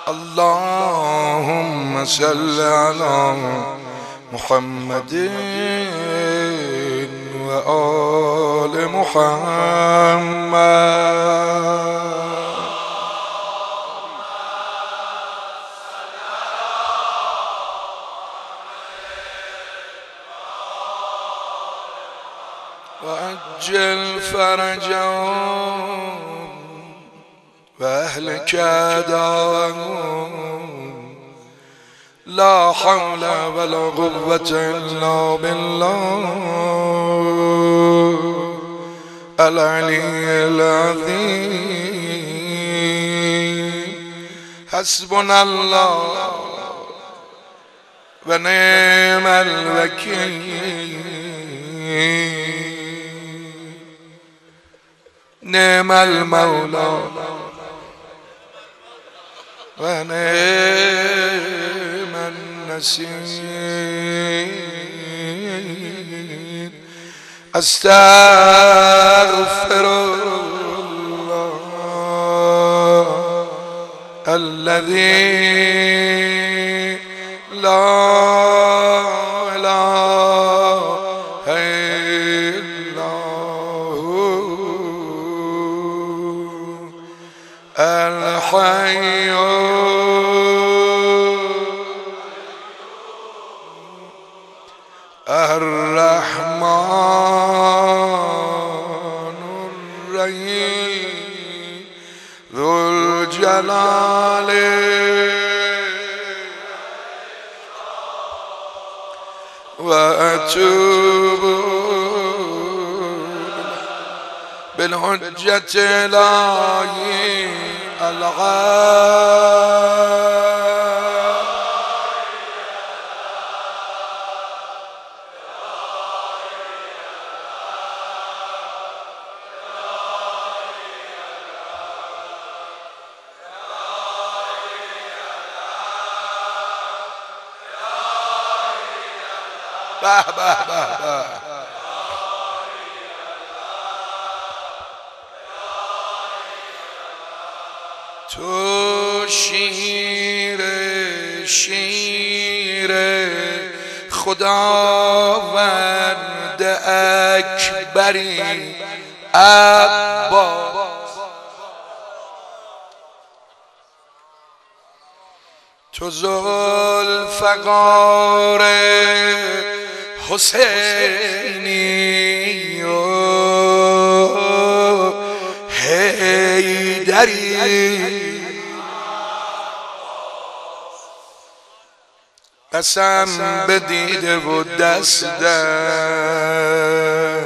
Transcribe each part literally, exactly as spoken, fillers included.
اللهم صل على محمد و آل محمد. وعجل فرجهم وأهلك داهم. لا حول ولا قوة إلا بالله العلي العظيم. حسبنا الله ونعم الوكيل. نعم المولى ونعم النصير. أستغفر الله الذي لا إله إلا هو الحي الرحمن الرحيم ذو الجلال وأتوب بالحجة إلهي الغالي. به به به به. تو شیر شیر خداوند اکبری عباس. تو ذوالفقار حسینی و حیدری. قسم به دیده و دستم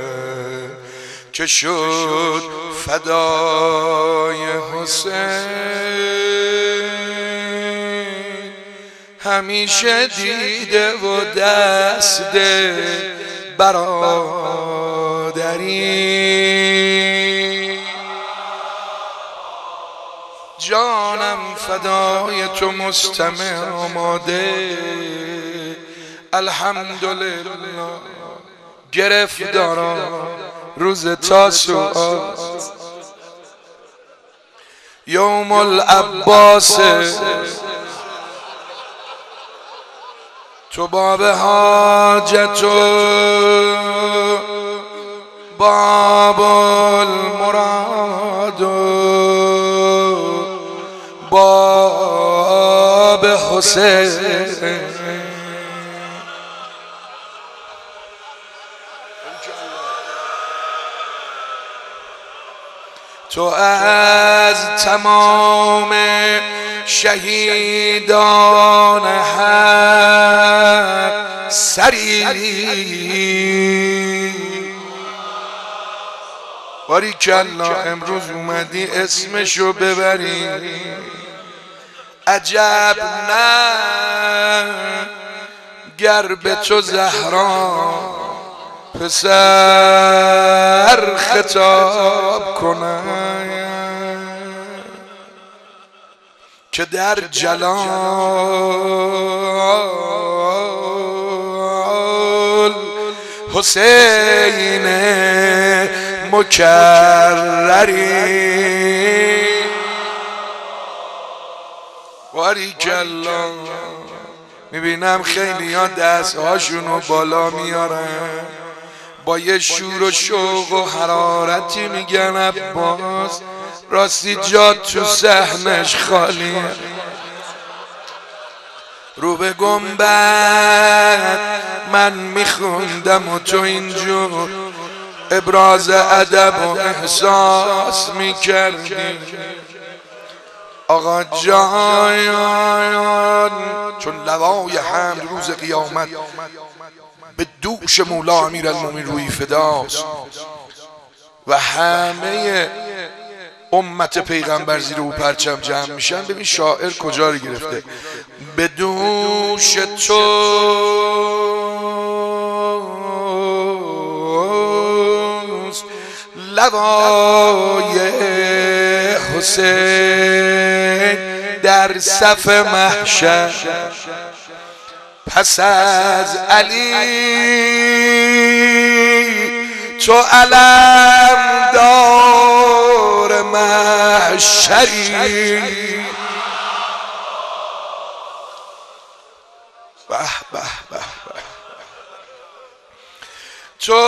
که شد فدای حسین. همیشه دیده و دست برادری. جانم فدای تو مستمع آماده. الحمدلله گرفتارا روز تاسوعات یوم العباس. تو باب حاجت و باب المراد باب حسین. تو از تمام شهیدان حق سری. باریکالله امروز اومدی اسمشو ببری. عجب نه گر به تو زهرا پسر خطاب کنم که در جلال حسین مکرری. باریکلا. میبینم خیلی ها دستهاشونو بالا میارن، با یه شور و شوق و حرارتی میگن عباس راستی جا تو صحنش خالیه. رو به گنبد من میخوندم و تو اینجور ابراز ادب و احساس میکردی. آقا جان چون لوای حمد روز قیامت به دوش مولا امیرالمومنین روی فداست و همه امت پیغمبر زیر او پرچم جمع میشن. ببین شاعر کجا رو گرفته، به دوش تو لوای حسین در صف محشر، پس از علی تو علم دار محشری. به به به تو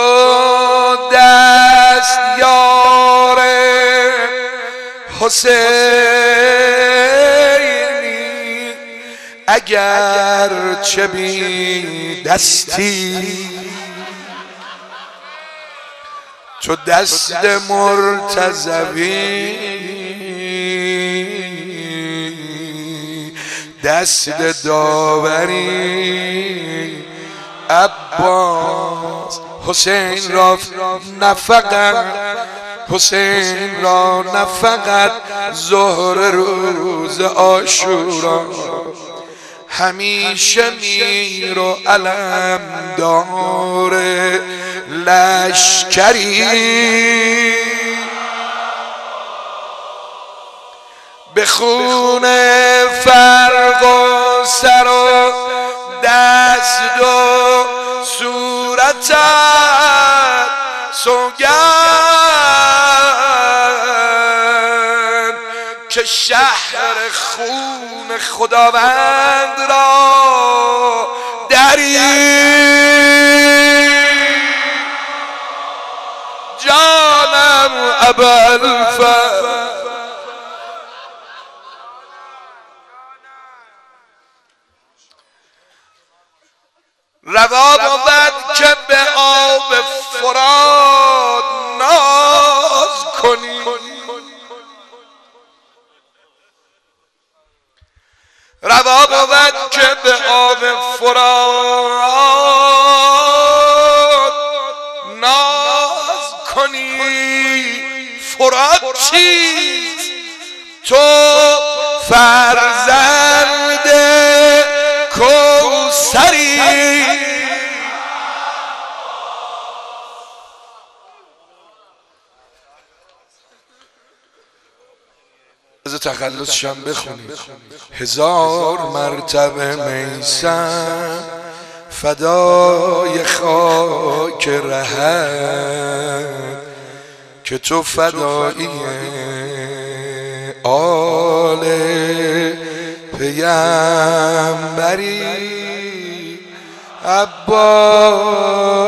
دست یار حسینی اگر چه بی دستی، تو دست مرتضوی دست داوری. عباس حسین را نفقت حسین را نفقت ظهر روز عاشورا، همیشه میر و علم دار لشکری. به خون فرق و سر و دست و صورتت سوگند که شهر خون خداوند را دری. جانم ابوالفضل روا بود که به آب فرات ناز کنی، روا بود که به آب فرات ناز کنی. فرات چیست؟ تو فرزند کوثری. از تخلص شم بخونید. هزار مرتبه میسم فدای خاک رهت که تو فدایی آل پیامبری. عباس